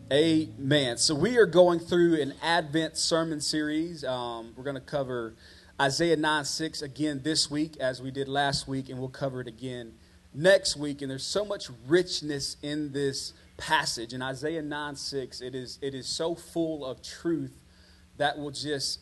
Amen. So we are going through an Advent sermon series. We're going to cover Isaiah 9:6 again this week as we did last week, and we'll cover it again next week. And there's so much richness in this passage. In Isaiah 9:6, it is so full of truth that will just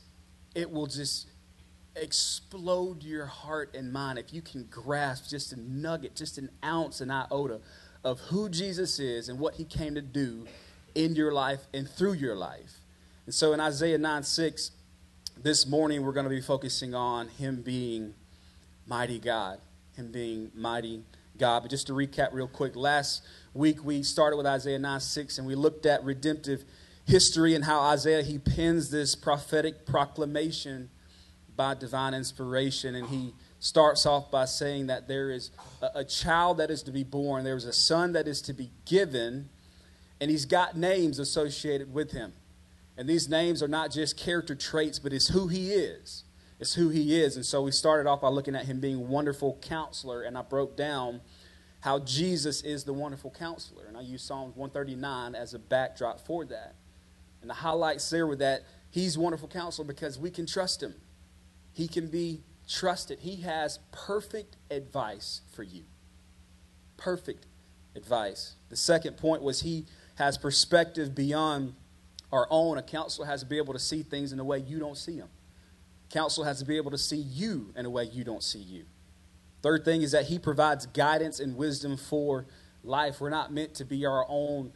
explode your heart and mind if you can grasp just a nugget, just an ounce, an iota of who Jesus is and what he came to do in your life and through your life. And so in Isaiah 9:6, this morning we're going to be focusing on him being mighty God. Him being mighty God. But just to recap real quick, last week we started with Isaiah 9:6 and we looked at redemptive history and how Isaiah, he pens this prophetic proclamation by divine inspiration. And he starts off by saying that there is a child that is to be born. There is a son that is to be given. And he's got names associated with him. And these names are not just character traits, but it's who he is. It's who he is. And so we started off by looking at him being wonderful counselor. And I broke down how Jesus is the wonderful counselor. And I used Psalms 139 as a backdrop for that. And the highlights there were that he's wonderful counselor because we can trust him. He can be trusted. He has perfect advice for you. Perfect advice. The second point was he has perspective beyond our own. A counselor has to be able to see things in a way you don't see them. A counselor has to be able to see you in a way you don't see you. Third thing is that he provides guidance and wisdom for life. We're not meant to be our own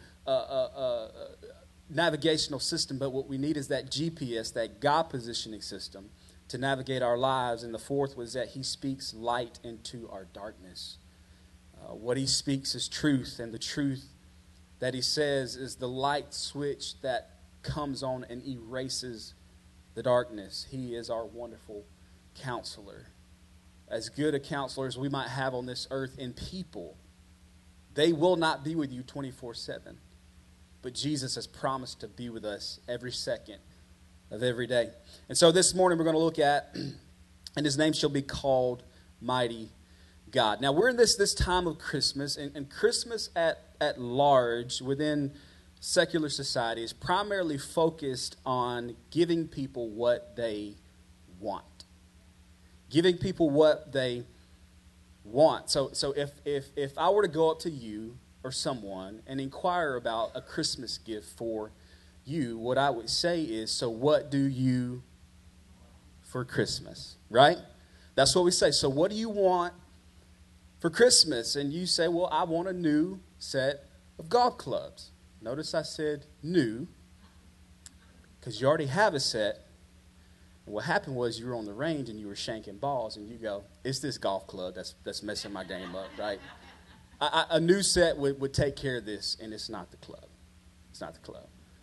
navigational system, but what we need is that GPS, that God positioning system to navigate our lives. And the fourth was that he speaks light into our darkness. What he speaks is truth, and the truth that he says is the light switch that comes on and erases the darkness. He is our wonderful counselor. As good a counselor as we might have on this earth in people, they will not be with you 24/7. But Jesus has promised to be with us every second of every day. And so this morning we're going to look at, and his name shall be called Mighty God. Now we're in this time of Christmas, and Christmas at large within secular society is primarily focused on giving people what they want. Giving people what they want. So if I were to go up to you or someone and inquire about a Christmas gift for you, what I would say is, so what do you for Christmas? Right? That's what we say. So what do you want for Christmas? And you say, well, I want a new set of golf clubs. Notice I said new, because you already have a set. And what happened was you were on the range and you were shanking balls, and you go, it's this golf club that's messing my game up, right? A new set would take care of this, and it's not the club. It's not the club.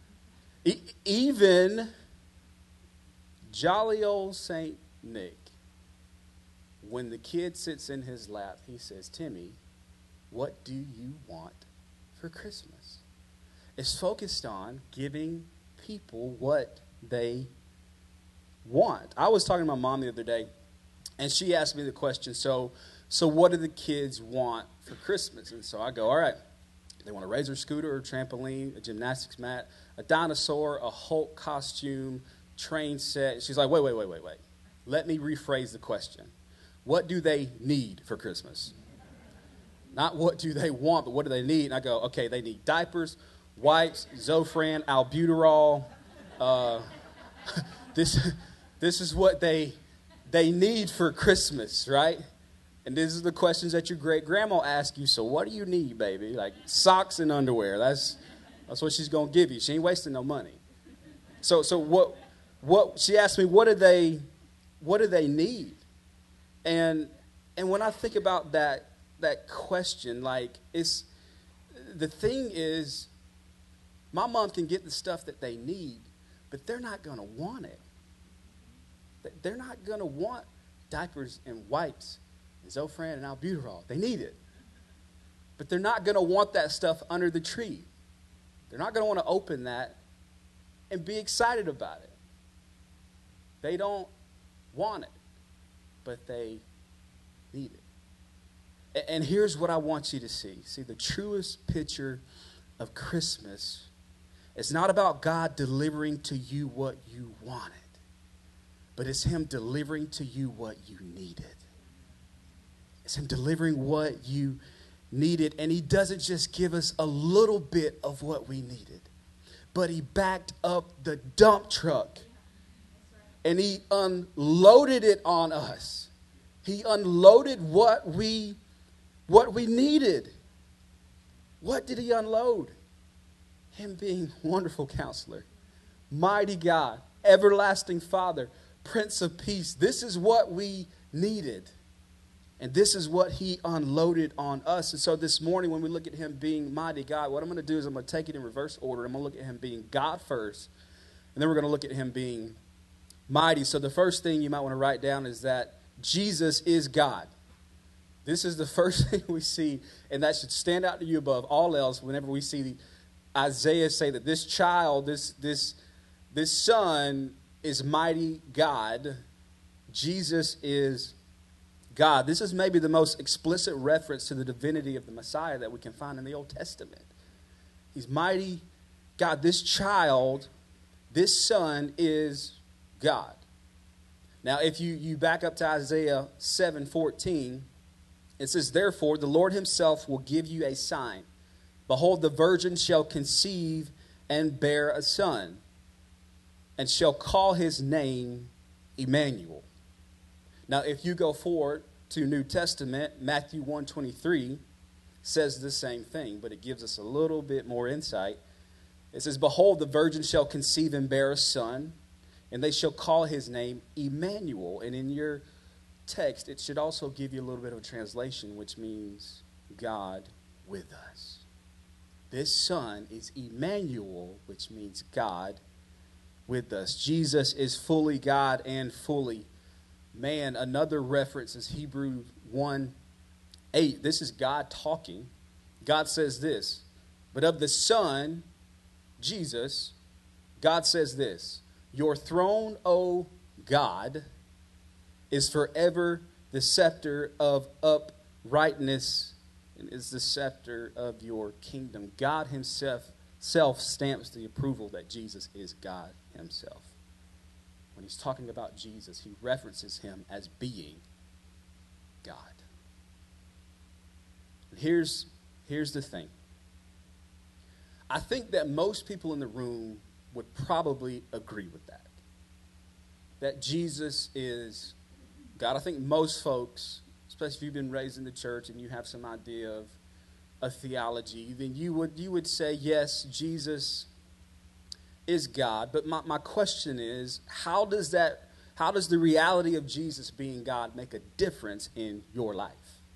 Even jolly old St. Nick, when the kid sits in his lap, he says, Timmy, what do you want for Christmas? It's focused on giving people what they want. I was talking to my mom the other day, and she asked me the question, so what do the kids want for Christmas? And so I go, all right, they want a razor scooter, a trampoline, a gymnastics mat, a dinosaur, a Hulk costume, train set. She's like, wait. Let me rephrase the question. What do they need for Christmas? Not what do they want, but what do they need? And I go, okay, they need diapers, wipes, Zofran, albuterol. This is what they need for Christmas, right? And these are the questions that your great-grandma asked you. So what do you need, baby? Like socks and underwear. That's what she's going to give you. She ain't wasting no money. So what she asked me, what do they need? And when I think about that question, like, it's the thing is, my mom can get the stuff that they need, but they're not going to want it. They're not going to want diapers and wipes and Zofran and albuterol. They need it. But they're not going to want that stuff under the tree. They're not going to want to open that and be excited about it. They don't want it, but they need it. And here's what I want you to see. See, the truest picture of Christmas It's not about God delivering to you what you wanted, but it's him delivering to you what you needed. It's him delivering what you needed. And he doesn't just give us a little bit of what we needed, but he backed up the dump truck and he unloaded it on us. He unloaded what we needed. What did he unload? Him being wonderful counselor, mighty God, everlasting Father, Prince of Peace. This is what we needed. And this is what he unloaded on us. And so this morning when we look at him being mighty God, what I'm going to do is I'm going to take it in reverse order. I'm going to look at him being God first. And then we're going to look at him being mighty. So the first thing you might want to write down is that Jesus is God. This is the first thing we see. And that should stand out to you above all else whenever we see Isaiah say that this child, this son is mighty God. Jesus is God. This is maybe the most explicit reference to the divinity of the Messiah that we can find in the Old Testament. He's mighty God. This child, this son is God. Now, if you back up to Isaiah 7:14, it says, therefore, the Lord himself will give you a sign. Behold, the virgin shall conceive and bear a son, and shall call his name Emmanuel. Now, if you go forward to New Testament, Matthew 1:23 says the same thing, but it gives us a little bit more insight. It says, behold, the virgin shall conceive and bear a son, and they shall call his name Emmanuel. And in your text, it should also give you a little bit of a translation, which means God with us. This son is Emmanuel, which means God with us. Jesus is fully God and fully man. Another reference is Hebrews 1:8. This is God talking. God says this, but of the Son, Jesus, God says this, your throne, O God, is forever the scepter of uprightness and is the scepter of your kingdom. God himself stamps the approval that Jesus is God himself. When he's talking about Jesus, he references him as being God. And here's the thing. I think that most people in the room would probably agree with that. That Jesus is God. I think most folks, especially if you've been raised in the church and you have some idea of a theology, then you would say, yes, Jesus is God. But my question is, how does the reality of Jesus being God make a difference in your life?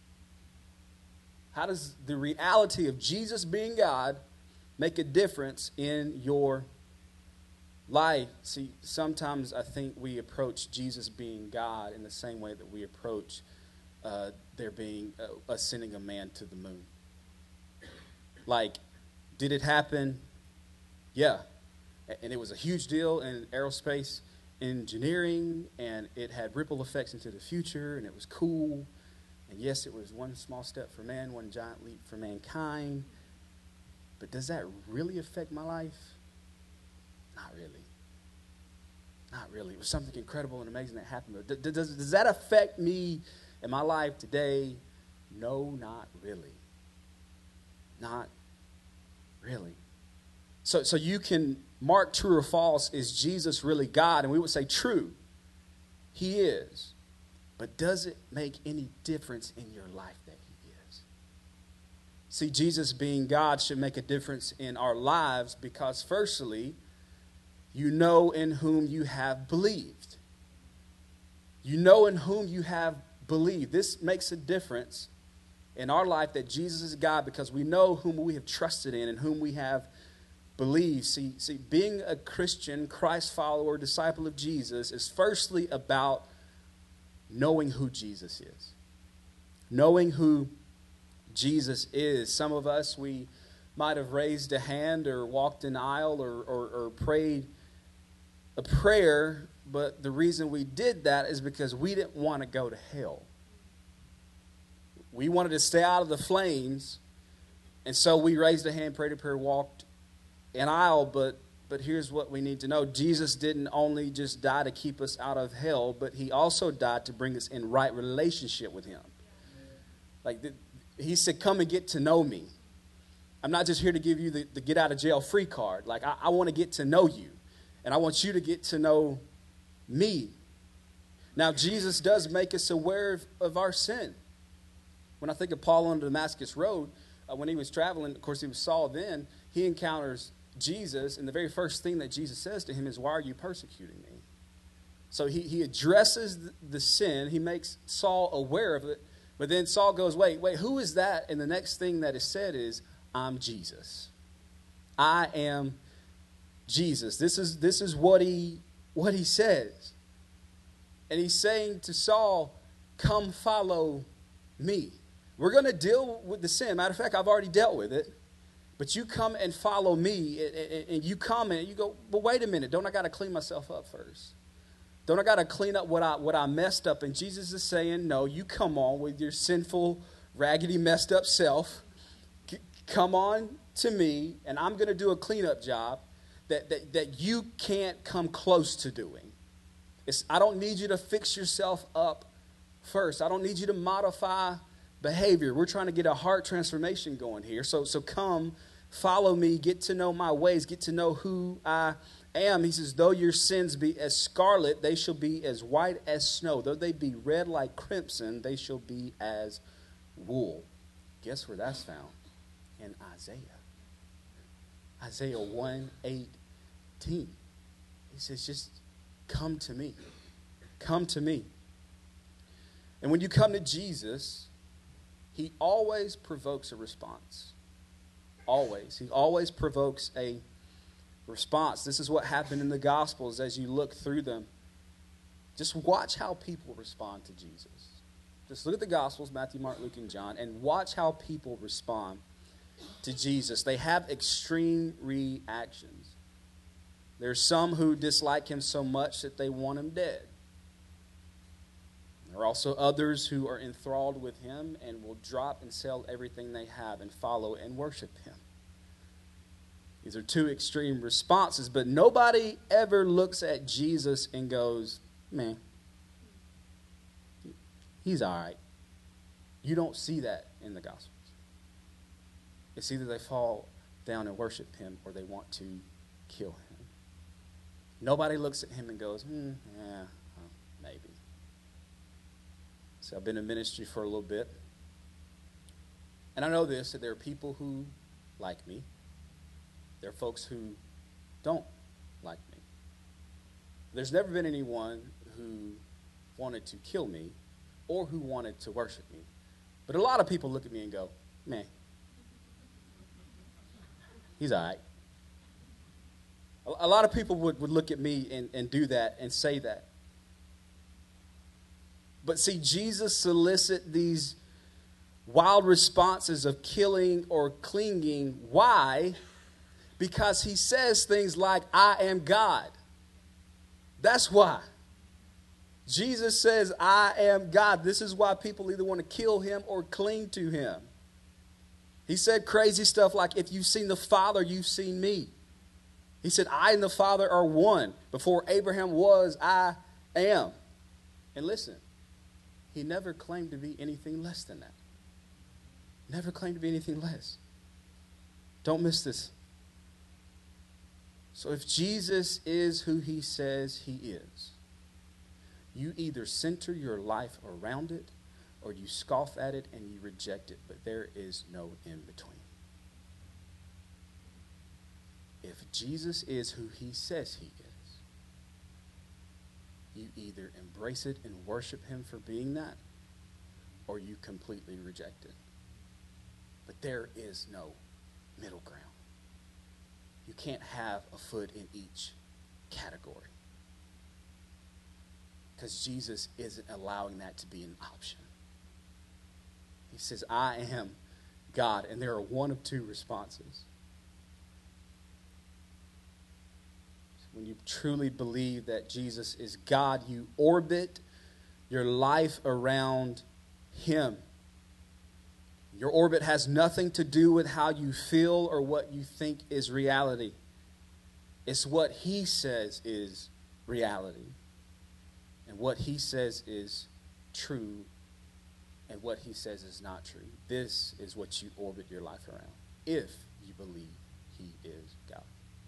How does the reality of Jesus being God make a difference in your life? See, sometimes I think we approach Jesus being God in the same way that we approach there being sending a man to the moon. Like, did it happen? Yeah. And it was a huge deal in aerospace engineering, and it had ripple effects into the future, and it was cool. And yes, it was one small step for man, one giant leap for mankind. But does that really affect my life? Not really. Not really. It was something incredible and amazing that happened. But does that affect me in my life today? No, not really. Not really. So you can mark true or false. Is Jesus really God? And we would say true. He is. But does it make any difference in your life that he is? See, Jesus being God should make a difference in our lives because, firstly, you know in whom you have believed. You know in whom you have believed. This makes a difference in our life that Jesus is God because we know whom we have trusted in and whom we have believed. See, being a Christian, Christ follower, disciple of Jesus is firstly about knowing who Jesus is. Knowing who Jesus is. Some of us, we might have raised a hand or walked an aisle or prayed a prayer, but the reason we did that is because we didn't want to go to hell. We wanted to stay out of the flames, and so we raised a hand, prayed a prayer, walked an aisle, but here's what we need to know. Jesus didn't only just die to keep us out of hell, but he also died to bring us in right relationship with him. Like he said, come and get to know me. I'm not just here to give you the get out of jail free card. Like I want to get to know you, and I want you to get to know me. Now, Jesus does make us aware of our sin. When I think of Paul on the Damascus Road, when he was traveling, of course, he was Saul then, he encounters Jesus, and the very first thing that Jesus says to him is, why are you persecuting me? So he addresses the sin. He makes Saul aware of it. But then Saul goes, wait, who is that? And the next thing that is said is, I'm Jesus. I am Jesus. This is what he says. And he's saying to Saul, come follow me. We're going to deal with the sin. Matter of fact, I've already dealt with it. But you come and follow me. And you come and you go, well, wait a minute. Don't I got to clean myself up first? Don't I got to clean up what I messed up? And Jesus is saying, no, you come on with your sinful, raggedy, messed up self. Come on to me, and I'm going to do a cleanup job that you can't come close to doing. I don't need you to fix yourself up first. I don't need you to modify behavior. We're trying to get a heart transformation going here. So come, follow me, get to know my ways, get to know who I am. He says, though your sins be as scarlet, they shall be as white as snow. Though they be red like crimson, they shall be as wool. Guess where that's found? In Isaiah. Isaiah 1:18. He says, just come to me. Come to me. And when you come to Jesus, he always provokes a response. Always. He always provokes a response. This is what happened in the Gospels as you look through them. Just watch how people respond to Jesus. Just look at the Gospels, Matthew, Mark, Luke, and John, and watch how people respond to Jesus. They have extreme reactions. There's some who dislike him so much that they want him dead. There are also others who are enthralled with him and will drop and sell everything they have and follow and worship him. These are two extreme responses, but nobody ever looks at Jesus and goes, man, he's all right. You don't see that in the Gospels. It's either they fall down and worship him or they want to kill him. Nobody looks at him and goes, maybe. So I've been in ministry for a little bit. And I know this, that there are people who like me. There are folks who don't like me. There's never been anyone who wanted to kill me or who wanted to worship me. But a lot of people look at me and go, man, he's all right. A lot of people would look at me and do that and say that. But see, Jesus solicits these wild responses of killing or clinging. Why? Because he says things like, I am God. That's why. Jesus says, I am God. This is why people either want to kill him or cling to him. He said crazy stuff like, if you've seen the Father, you've seen me. He said, I and the Father are one. Before Abraham was, I am. And listen, he never claimed to be anything less than that. Never claimed to be anything less. Don't miss this. So if Jesus is who he says he is, you either center your life around it or you scoff at it and you reject it, but there is no in between. If Jesus is who he says he is, you either embrace it and worship him for being that, or you completely reject it. But there is no middle ground. You can't have a foot in each category. Because Jesus isn't allowing that to be an option. He says, I am God. And there are one of two responses. When you truly believe that Jesus is God, you orbit your life around him. Your orbit has nothing to do with how you feel or what you think is reality. It's what he says is reality. And what he says is true. And what he says is not true. This is what you orbit your life around, if you believe he is God.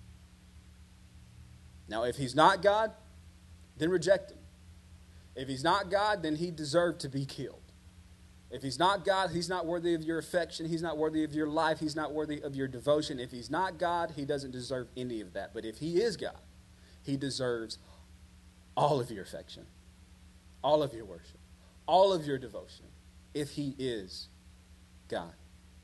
Now, if he's not God, then reject him. If he's not God, then he deserved to be killed. If he's not God, he's not worthy of your affection. He's not worthy of your life. He's not worthy of your devotion. If he's not God, he doesn't deserve any of that. But if he is God, he deserves all of your affection, all of your worship, all of your devotion, if he is God.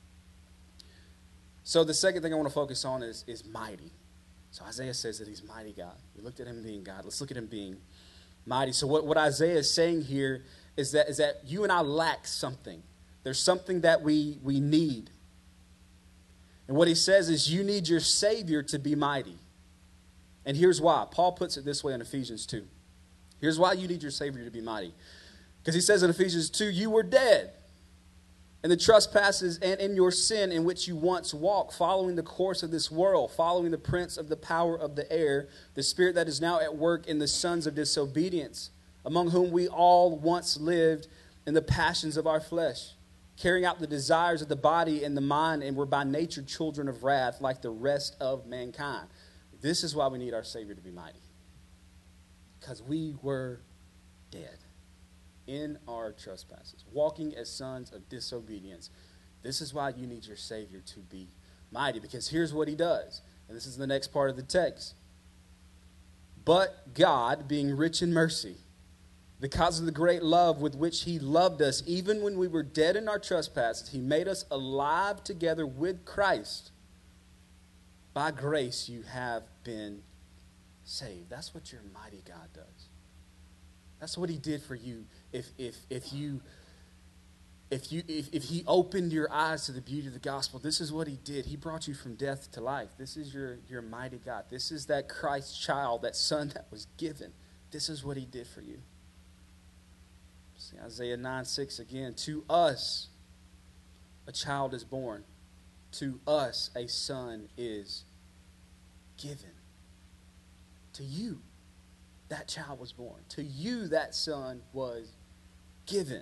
So the second thing I want to focus on is mighty. So Isaiah says that he's mighty God. We looked at him being God. Let's look at him being mighty. So what Isaiah is saying here is that you and I lack something. There's something that we need. And what he says is you need your Savior to be mighty. And here's why. Paul puts it this way in Ephesians 2. Here's why you need your Savior to be mighty. Because he says in Ephesians 2, you were dead in the trespasses and in your sin in which you once walked, following the course of this world, following the prince of the power of the air, the spirit that is now at work in the sons of disobedience, among whom we all once lived in the passions of our flesh, carrying out the desires of the body and the mind, and were by nature children of wrath like the rest of mankind. This is why we need our Savior to be mighty. Because we were dead in our trespasses, walking as sons of disobedience. This is why you need your Savior to be mighty, because here's what he does. And this is the next part of the text. But God, being rich in mercy, because of the great love with which he loved us, even when we were dead in our trespasses, he made us alive together with Christ. By grace you have been saved. That's what your mighty God does. That's what he did for you. If he opened your eyes to the beauty of the gospel, this is what he did. He brought you from death to life. This is your mighty God. This is that Christ child, that son that was given. This is what he did for you. See, Isaiah 9:6 again. To us a child is born. To us a son is given. To you that child was born. To you that son was given.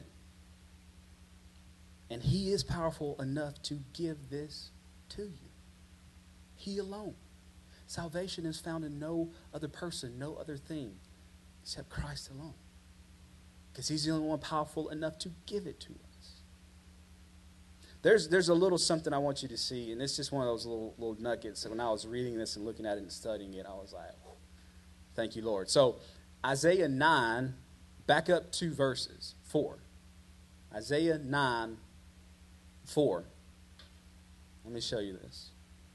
And he is powerful enough to give this to you. He alone. Salvation is found in no other person, no other thing, except Christ alone. Because he's the only one powerful enough to give it to us. There's a little something I want you to see, and it's just one of those little nuggets. So when I was reading this and looking at it and studying it, I was like, thank you, Lord. So Isaiah 9, back up 2 verses, 4. Isaiah 9, 4. Let me show you this.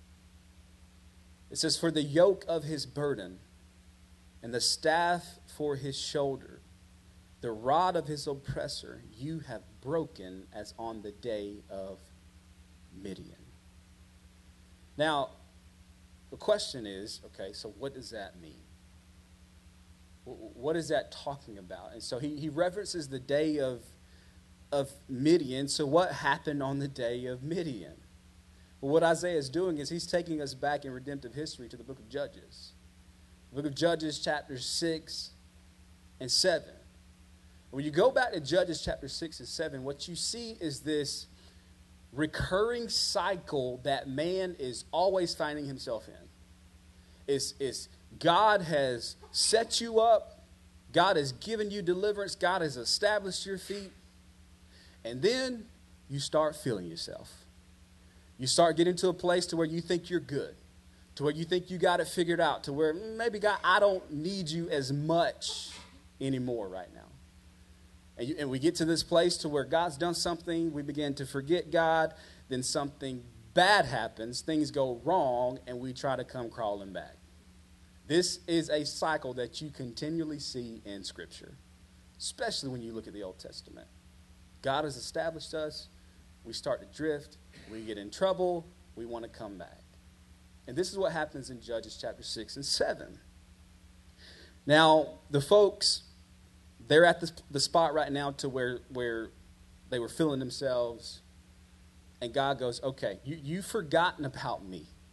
It says, for the yoke of his burden and the staff for his shoulder, the rod of his oppressor, you have broken as on the day of Midian. Now, the question is, okay, so what does that mean? What is that talking about? And so he references the day of Midian. So what happened on the day of Midian? Well, what Isaiah is doing is he's taking us back in redemptive history to the book of Judges. The book of Judges, chapters 6 and 7. When you go back to Judges chapter 6 and 7, what you see is this recurring cycle that man is always finding himself in. It's God has set you up. God has given you deliverance. God has established your feet. And then you start feeling yourself. You start getting to a place to where you think you're good, to where you think you got it figured out, to where maybe, God, I don't need you as much anymore right now. And we get to this place to where God's done something, we begin to forget God, then something bad happens, things go wrong, and we try to come crawling back. This is a cycle that you continually see in Scripture, especially when you look at the Old Testament. God has established us, we start to drift, we get in trouble, we want to come back. And this is what happens in Judges chapter 6 and 7. Now, the folks, they're at the spot right now to where they were feeling themselves. And God goes, okay, you've forgotten about me.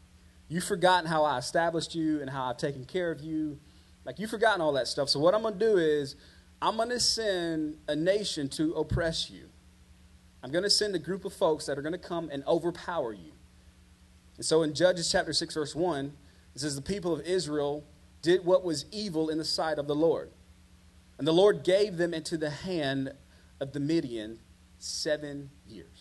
You've forgotten how I established you and how I've taken care of you. Like, you've forgotten all that stuff. So what I'm going to do is I'm going to send a nation to oppress you. I'm going to send a group of folks that are going to come and overpower you. And so in Judges chapter 6, verse 1, it says, the people of Israel did what was evil in the sight of the Lord. And the Lord gave them into the hand of the Midian 7 years.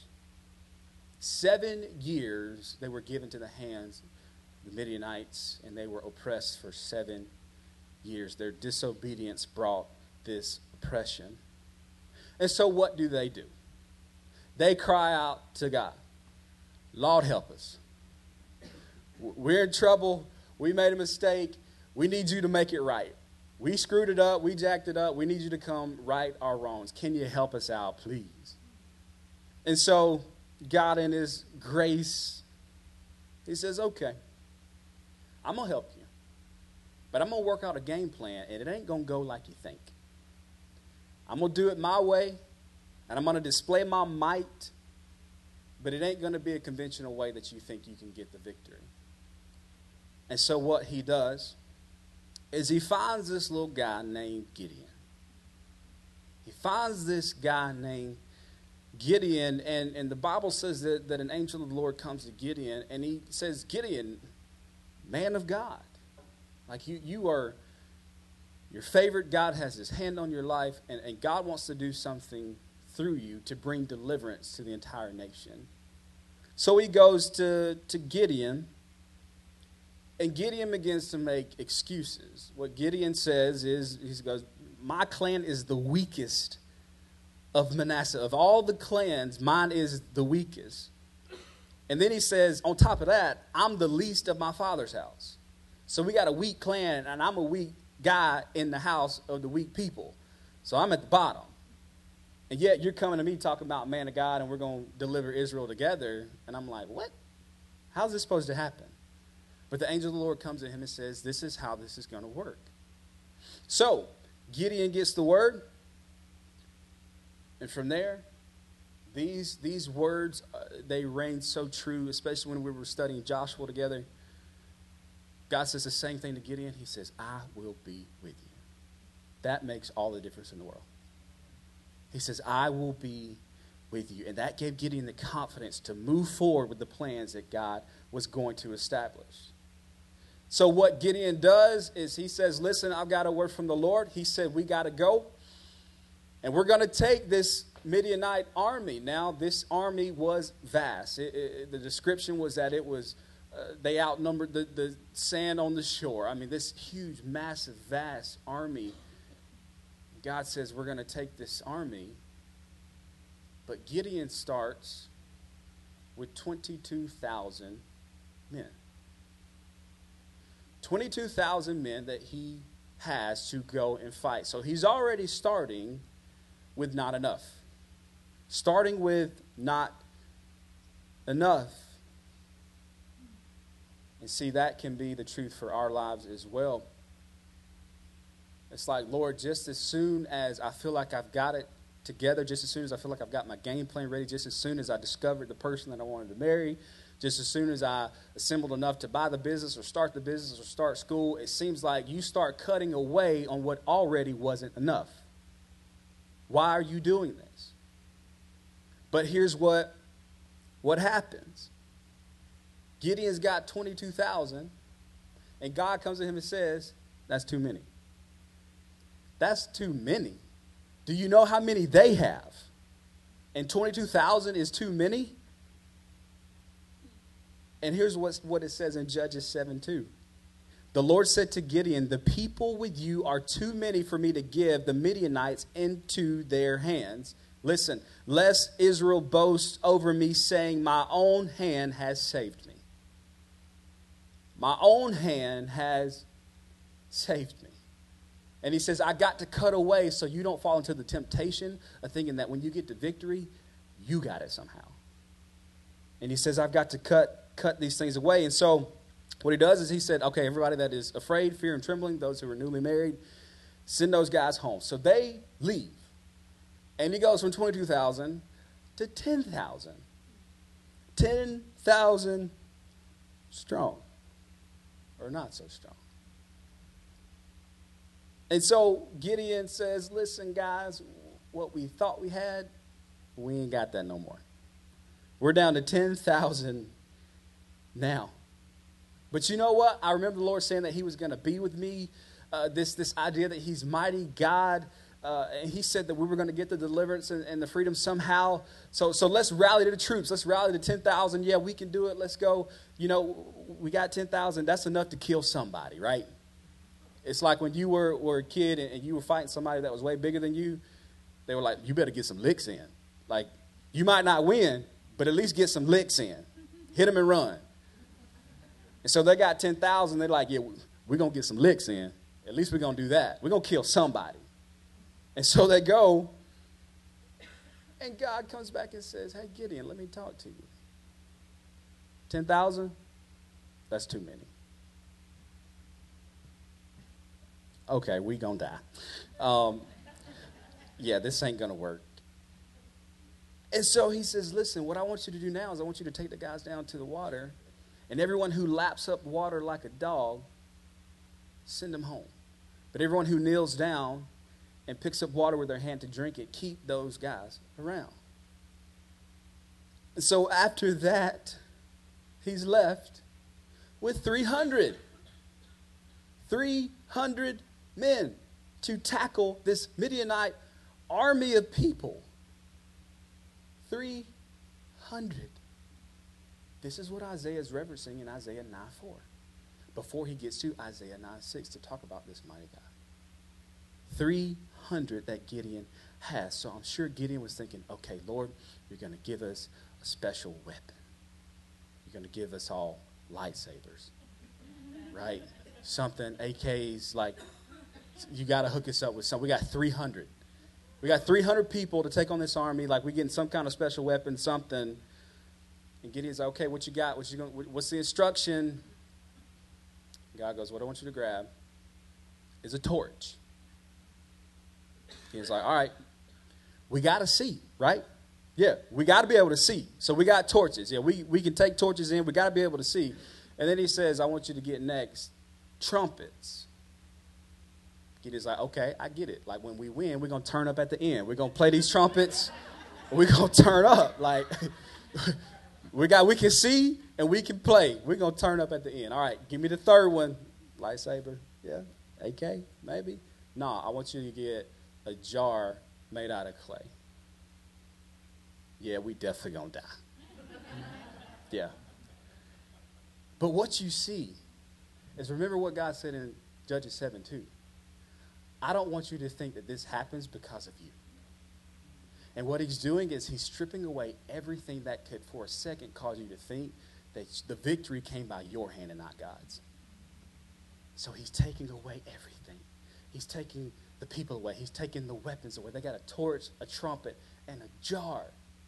7 years they were given to the hands of the Midianites, and they were oppressed for 7 years. Their disobedience brought this oppression. And so what do? They cry out to God. Lord, help us. We're in trouble. We made a mistake. We need you to make it right. We screwed it up. We jacked it up. We need you to come right our wrongs. Can you help us out, please? And so God, in his grace, he says, okay, I'm going to help you. But I'm going to work out a game plan, and it ain't going to go like you think. I'm going to do it my way, and I'm going to display my might, but it ain't going to be a conventional way that you think you can get the victory. And so what he does is he finds this little guy named Gideon. He finds this guy named Gideon, and the Bible says that an angel of the Lord comes to Gideon, and he says, Gideon, man of God. Like you are your favorite. God has his hand on your life, and God wants to do something through you to bring deliverance to the entire nation. So he goes to Gideon, and Gideon begins to make excuses. What Gideon says is, he goes, my clan is the weakest of Manasseh. Of all the clans, mine is the weakest. And then he says, on top of that, I'm the least of my father's house. So we got a weak clan, and I'm a weak guy in the house of the weak people. So I'm at the bottom. And yet you're coming to me talking about man of God, and we're going to deliver Israel together. And I'm like, what? How's this supposed to happen? But the angel of the Lord comes to him and says, this is how this is going to work. So Gideon gets the word. And from there, these words, they reign so true, especially when we were studying Joshua together. God says the same thing to Gideon. He says, I will be with you. That makes all the difference in the world. He says, I will be with you. And that gave Gideon the confidence to move forward with the plans that God was going to establish. So what Gideon does is he says, listen, I've got a word from the Lord. He said, we got to go. And we're going to take this Midianite army. Now, this army was vast. The description was that it was, they outnumbered the sand on the shore. I mean, this huge, massive, vast army. God says, we're going to take this army. But Gideon starts with 22,000 men. 22,000 men that he has to go and fight. So he's already starting with not enough. Starting with not enough. And see, that can be the truth for our lives as well. It's like, Lord, just as soon as I feel like I've got it together, just as soon as I feel like I've got my game plan ready, just as soon as I discovered the person that I wanted to marry, just as soon as I assembled enough to buy the business or start the business or start school, it seems like you start cutting away on what already wasn't enough. Why are you doing this? But here's what happens. Gideon's got 22,000, and God comes to him and says, that's too many. That's too many. Do you know how many they have? And 22,000 is too many? And here's what it says in Judges 7:2. The Lord said to Gideon, the people with you are too many for me to give the Midianites into their hands. Listen, lest Israel boast over me, saying, my own hand has saved me. My own hand has saved me. And he says, I got to cut away so you don't fall into the temptation of thinking that when you get to victory, you got it somehow. And he says, I've got to cut these things away. And so what he does is he said, okay, everybody that is afraid, fear, and trembling, those who are newly married, send those guys home. So they leave. And he goes from 22,000 to 10,000. 10,000 strong. or not so strong? And so Gideon says, listen, guys, what we thought we had, we ain't got that no more. We're down to 10,000 now. But you know what? I remember the Lord saying that he was going to be with me. This idea that he's mighty God. And he said that we were going to get the deliverance and the freedom somehow. So let's rally to the troops. Let's rally to 10,000. Yeah, we can do it. Let's go. You know, we got 10,000. That's enough to kill somebody, right? It's like when you were a kid and you were fighting somebody that was way bigger than you. They were like, you better get some licks in. Like, you might not win, but at least get some licks in. Hit them and run. And so they got 10,000. They're like, yeah, we're going to get some licks in. At least we're going to do that. We're going to kill somebody. And so they go. And God comes back and says, hey, Gideon, let me talk to you. 10,000? That's too many. Okay, we going to die. Yeah, this ain't going to work. And so he says, listen, what I want you to do now is I want you to take the guys down to the water, and everyone who laps up water like a dog, send them home. But everyone who kneels down and picks up water with their hand to drink it, keep those guys around. And so after that, he's left with 300. 300 men to tackle this Midianite army of people. 300. This is what Isaiah is referencing in Isaiah 9:4. Before he gets to Isaiah 9:6 to talk about this mighty God. 300 that Gideon has. So I'm sure Gideon was thinking, okay, Lord, you're going to give us a special weapon. You're going to give us all lightsabers. Right? Something, AKs, like, you got to hook us up with something. We got 300. We got 300 people to take on this army. Like, we're getting some kind of special weapon, something. And Gideon's like, okay, what you got? What's the instruction? God goes, what I want you to grab is a torch. He's like, all right, we got to see, right? Yeah, we got to be able to see. So we got torches. Yeah, we can take torches in. We got to be able to see. And then he says, I want you to get next trumpets. Gideon's like, okay, I get it. Like, when we win, we're going to turn up at the end. We're going to play these trumpets. We're going to turn up. Like, we can see and we can play. We're going to turn up at the end. All right, give me the third one. Lightsaber. Yeah. AK, maybe. No, I want you to get a jar made out of clay. Yeah, we definitely going to die. Yeah. But what you see is, remember what God said in Judges 7:2. I don't want you to think that this happens because of you. And what he's doing is he's stripping away everything that could for a second cause you to think that the victory came by your hand and not God's. So he's taking away everything. He's taking the people away. He's taking the weapons away. They got a torch, a trumpet, and a jar.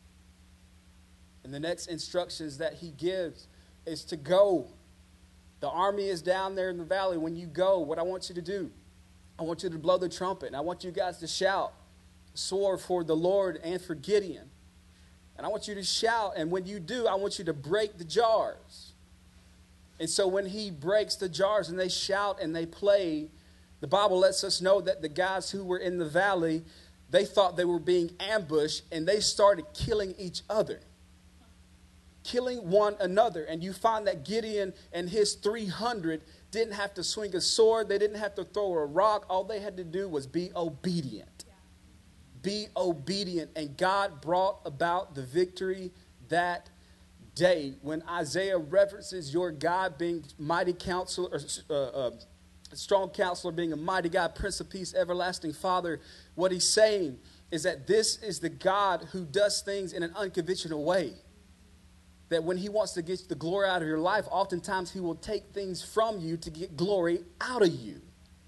And the next instructions that he gives is to go. The army is down there in the valley. When you go, what I want you to do, I want you to blow the trumpet, and I want you guys to shout, sword for the Lord and for Gideon. And I want you to shout, and when you do, I want you to break the jars. And so when he breaks the jars and they shout and they play, the Bible lets us know that the guys who were in the valley, they thought they were being ambushed, and they started killing each other. Killing one another. And you find that Gideon and his 300 didn't have to swing a sword. They didn't have to throw a rock. All they had to do was be obedient. Be obedient. And God brought about the victory that day. When Isaiah references your God being mighty counselor, strong counselor, being a mighty God, Prince of Peace, everlasting Father, what he's saying is that this is the God who does things in an unconventional way. That when he wants to get the glory out of your life, oftentimes he will take things from you to get glory out of you.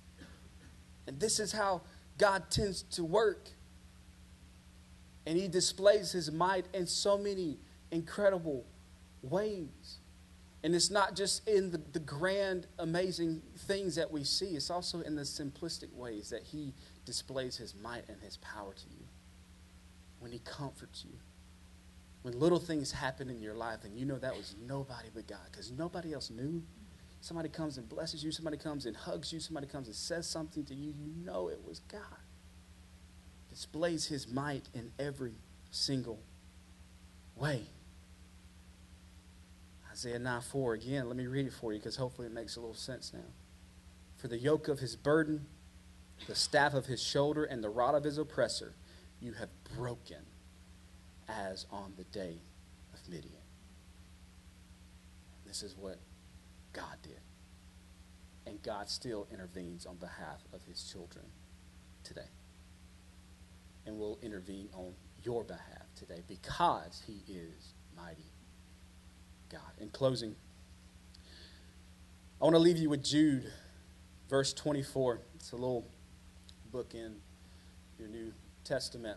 And this is how God tends to work. And he displays his might in so many incredible ways. And it's not just in the grand, amazing things that we see. It's also in the simplistic ways that he displays his might and his power to you. When he comforts you. When little things happen in your life and you know that was nobody but God, because nobody else knew, somebody comes and blesses you, somebody comes and hugs you, somebody comes and says something to you, you know it was God. Displays his might in every single way. Isaiah 9:4 again, let me read it for you because hopefully it makes a little sense now. For the yoke of his burden, the staff of his shoulder, and the rod of his oppressor, you have broken as on the day of Midian. This is what God did. And God still intervenes on behalf of his children today. And will intervene on your behalf today because he is mighty God. In closing, I want to leave you with Jude, verse 24. It's a little book in your New Testament.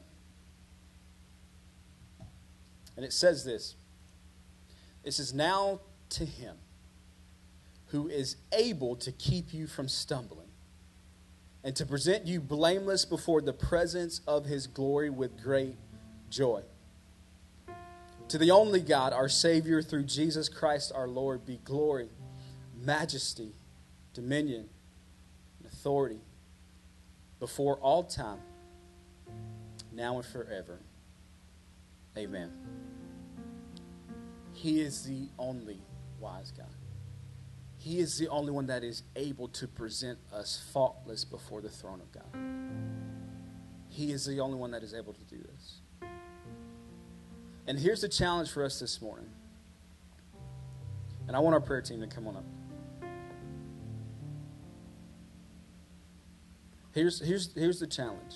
And it says this. It says, now to him who is able to keep you from stumbling and to present you blameless before the presence of his glory with great joy. To the only God, our Savior, through Jesus Christ our Lord, be glory, majesty, dominion, and authority before all time, now and forever. Amen. He is the only wise God. He is the only one that is able to present us faultless before the throne of God. He is the only one that is able to do this. And here's the challenge for us this morning. And I want our prayer team to come on up. Here's the challenge.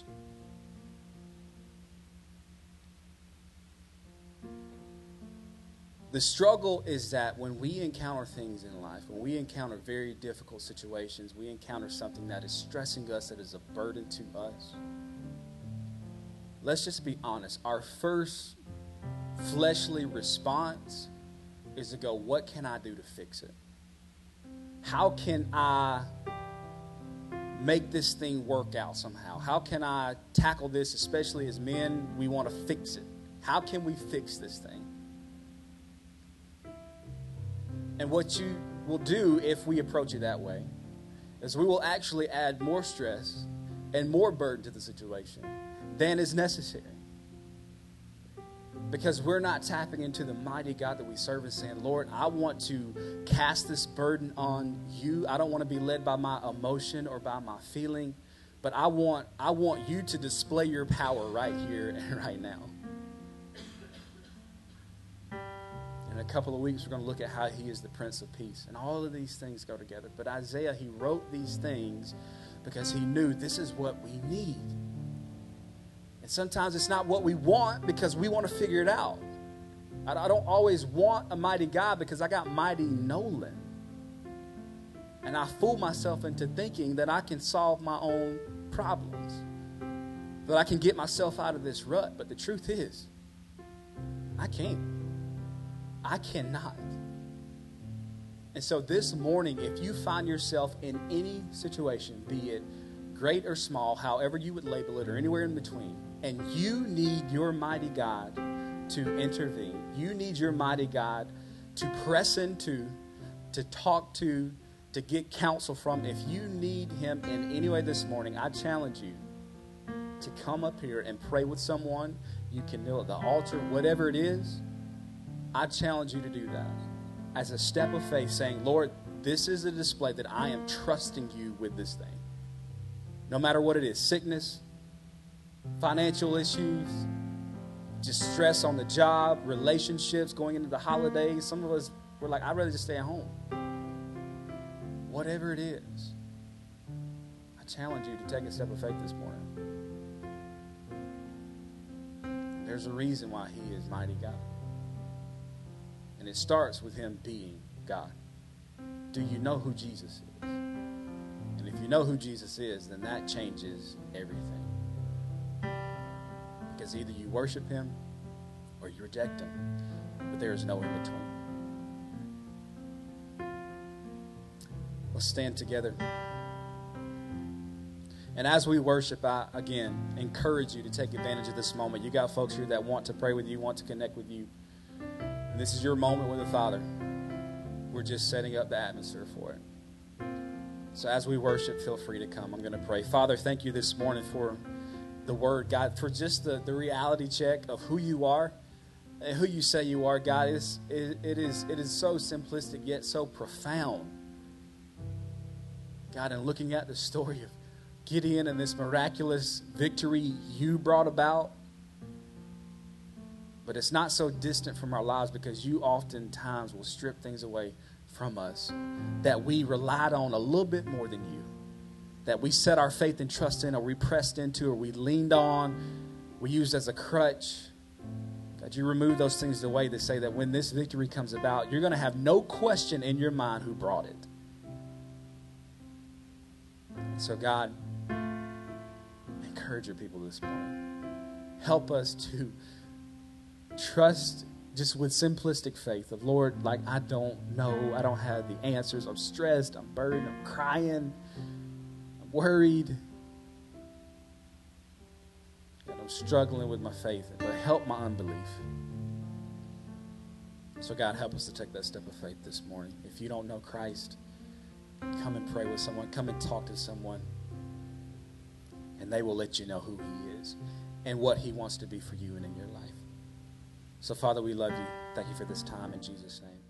The struggle is that when we encounter things in life, when we encounter very difficult situations, we encounter something that is stressing us, that is a burden to us. Let's just be honest. Our first fleshly response is to go, what can I do to fix it? How can I make this thing work out somehow? How can I tackle this, especially as men? We want to fix it. How can we fix this thing? And what you will do if we approach it that way is we will actually add more stress and more burden to the situation than is necessary. Because we're not tapping into the mighty God that we serve and saying, Lord, I want to cast this burden on you. I don't want to be led by my emotion or by my feeling, but I want you to display your power right here and right now. In a couple of weeks, we're going to look at how he is the Prince of Peace. And all of these things go together. But Isaiah, he wrote these things because he knew this is what we need. And sometimes it's not what we want because we want to figure it out. I don't always want a mighty God because I got mighty Nolan. And I fool myself into thinking that I can solve my own problems. That I can get myself out of this rut. But the truth is, I can't. I cannot. And so this morning, if you find yourself in any situation, be it great or small, however you would label it, or anywhere in between, and you need your mighty God to intervene, you need your mighty God to press into, to talk to get counsel from, if you need him in any way this morning, I challenge you to come up here and pray with someone. You can kneel at the altar, whatever it is. I challenge you to do that as a step of faith, saying, Lord, this is a display that I am trusting you with this thing. No matter what it is, sickness, financial issues, just stress on the job, relationships, going into the holidays. Some of us, we're like, I'd rather just stay at home. Whatever it is, I challenge you to take a step of faith this morning. There's a reason why he is mighty God. And it starts with him being God. Do you know who Jesus is? And if you know who Jesus is, then that changes everything. Because either you worship him or you reject him. But there is no in between. Let's stand together. And as we worship, I, again, encourage you to take advantage of this moment. You got folks here that want to pray with you, want to connect with you. This is your moment with the Father. we're just setting up the atmosphere for it. So as we worship, feel free to come. I'm going to pray. Father, thank you this morning for the word, God, for just the reality check of who you are and who you say you are, God. It is so simplistic yet so profound. God, and looking at the story of Gideon and this miraculous victory you brought about, but it's not so distant from our lives because you oftentimes will strip things away from us that we relied on a little bit more than you, that we set our faith and trust in, or we pressed into, or we leaned on, we used as a crutch. God, you remove those things away to say that when this victory comes about, you're going to have no question in your mind who brought it. So God, encourage your people this morning. Help us to trust just with simplistic faith of, Lord, like, I don't know. I don't have the answers. I'm stressed. I'm burdened. I'm crying. I'm worried. God, I'm struggling with my faith. But help my unbelief. So, God, help us to take that step of faith this morning. If you don't know Christ, come and pray with someone. Come and talk to someone. And they will let you know who he is and what he wants to be for you and in your life. So, Father, we love you. Thank you for this time in Jesus' name.